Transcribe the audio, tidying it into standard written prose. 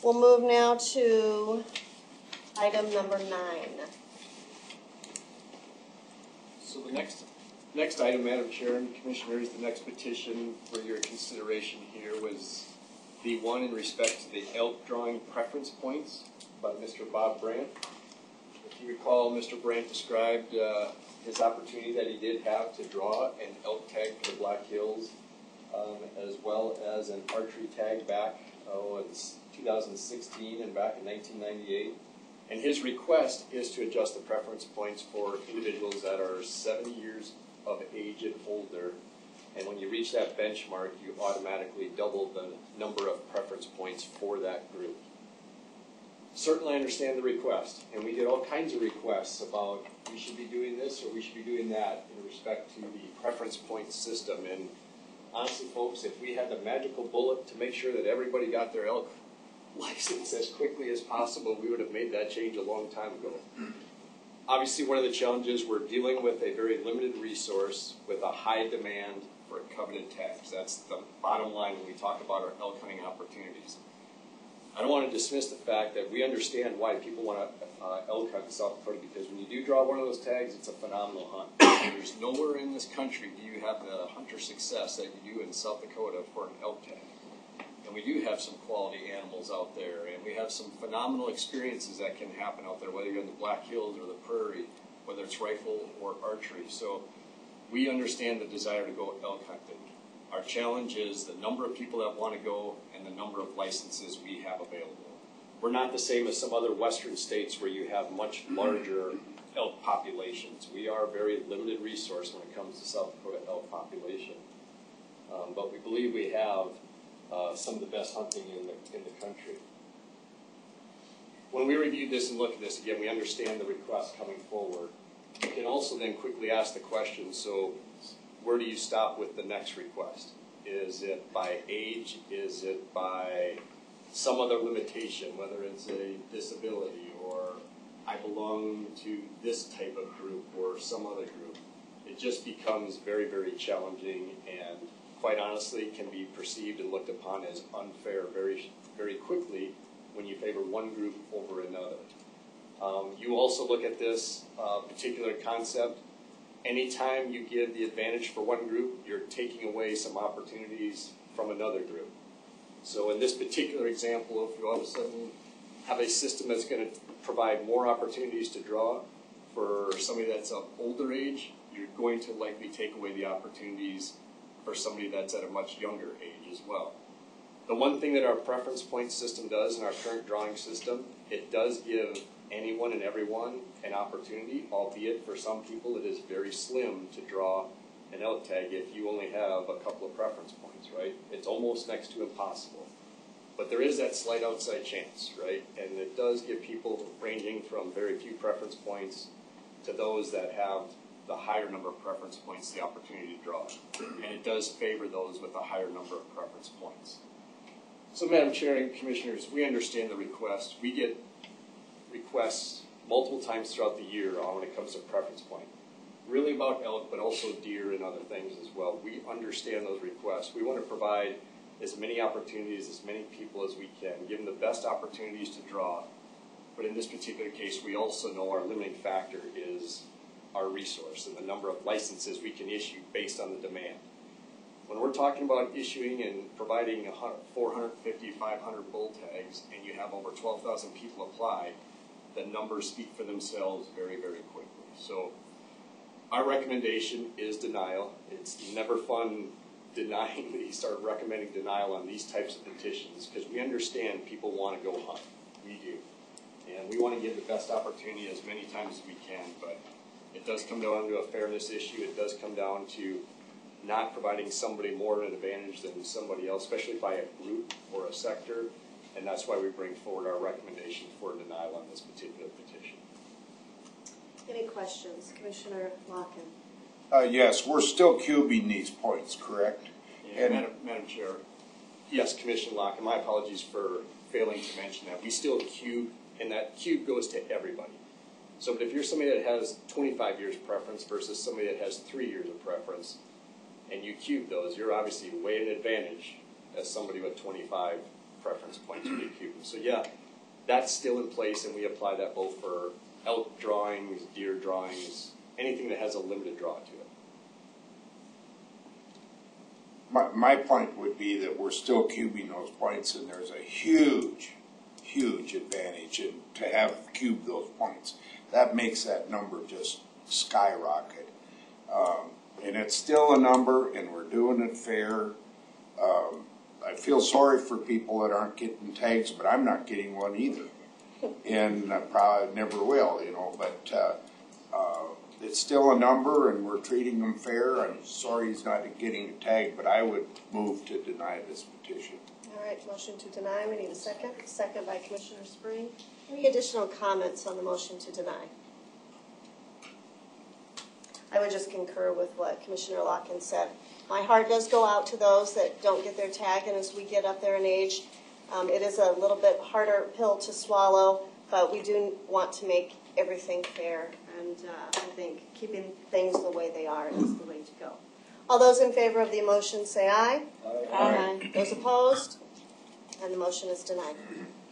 We'll move now to item number 9. So the next item, Madam Chair and Commissioners, the next petition for your consideration here was the one in respect to the elk drawing preference points by Mr. Bob Brandt. If you recall, Mr. Brandt described his opportunity that he did have to draw an elk tag for the Black Hills, as well as an archery tag back in 2016 and back in 1998. And his request is to adjust the preference points for individuals that are 70 years of age and older. And when you reach that benchmark, you automatically double the number of preference points for that group. Certainly I understand the request, and we get all kinds of requests about we should be doing this or we should be doing that in respect to the preference point system. And honestly, folks, if we had the magical bullet to make sure that everybody got their elk license as quickly as possible, we would have made that change a long time ago. Obviously, one of the challenges, we're dealing with a very limited resource with a high demand for coveted tags. That's the bottom line when we talk about our elk hunting opportunities. I don't want to dismiss the fact that we understand why people want to elk hunt in South Dakota, because when you do draw one of those tags, it's a phenomenal hunt. There's nowhere in this country do you have the hunter success that you do in South Dakota for an elk tag. And we do have some quality animals out there, and we have some phenomenal experiences that can happen out there, whether you're in the Black Hills or the Prairie, whether it's rifle or archery. So we understand the desire to go elk hunting. Our challenge is the number of people that want to go and the number of licenses we have available. We're not the same as some other western states where you have much larger elk populations. We are a very limited resource when it comes to South Dakota elk population. But we believe we have some of the best hunting in the country. When we reviewed this and look at this, again, we understand the request coming forward. We can also then quickly ask the question, so where do you stop with the next request? Is it by age? Is it by some other limitation, whether it's a disability or I belong to this type of group or some other group? It just becomes very, very challenging and quite honestly can be perceived and looked upon as unfair very, very quickly when you favor one group over another. You also look at this particular concept. Anytime you give the advantage for one group, you're taking away some opportunities from another group. So in this particular example, if you all of a sudden have a system that's going to provide more opportunities to draw for somebody that's of older age, you're going to likely take away the opportunities for somebody that's at a much younger age as well. The one thing that our preference point system does in our current drawing system, it does give anyone and everyone an opportunity, albeit for some people it is very slim to draw an elk tag if you only have a couple of preference points, right? It's almost next to impossible. But there is that slight outside chance, right? And it does give people ranging from very few preference points to those that have the higher number of preference points the opportunity to draw. And it does favor those with a higher number of preference points. So Madam Chair and Commissioners, we understand the request. We get requests multiple times throughout the year when it comes to preference point. Really about elk, but also deer and other things as well. We understand those requests. We want to provide as many opportunities, as many people as we can, give them the best opportunities to draw. But in this particular case, we also know our limiting factor is our resource and the number of licenses we can issue based on the demand. When we're talking about issuing and providing 450, 500 bull tags, and you have over 12,000 people apply, the numbers speak for themselves very, very quickly. So our recommendation is denial. It's never fun denying that you start recommending denial on these types of petitions because we understand people want to go hunt. We do. And we want to give the best opportunity as many times as we can, but it does come down to a fairness issue. It does come down to not providing somebody more of an advantage than somebody else, especially by a group or a sector, and that's why we bring forward our recommendation for denial on this particular petition. Any questions? Commissioner Locken. Yes, we're still cubing these points, correct? Yeah, Madam Chair. Yes, Commissioner Locken. My apologies for failing to mention that. We still cube, and that cube goes to everybody. So but if you're somebody that has 25 years preference versus somebody that has 3 years of preference, and you cube those, you're obviously way in advantage as somebody with 25 preference points would be cubed. So yeah, that's still in place, and we apply that both for elk drawings, deer drawings, anything that has a limited draw to it. My point would be that we're still cubing those points, and there's a huge advantage to have cubed those points. That makes that number just skyrocket. And it's still a number, and we're doing it fair. I feel sorry for people that aren't getting tags, but I'm not getting one either. And I probably never will, but it's still a number, and we're treating them fair. I'm sorry he's not getting a tag, but I would move to deny this petition. All right, motion to deny, we need a second. Second by Commissioner Spring. Any additional comments on the motion to deny? I would just concur with what Commissioner Locken said. My heart does go out to those that don't get their tag, and as we get up there in age, it is a little bit harder pill to swallow, but we do want to make everything fair, and I think keeping things the way they are is the way to go. All those in favor of the motion say aye. Aye. Those opposed? And the motion is denied.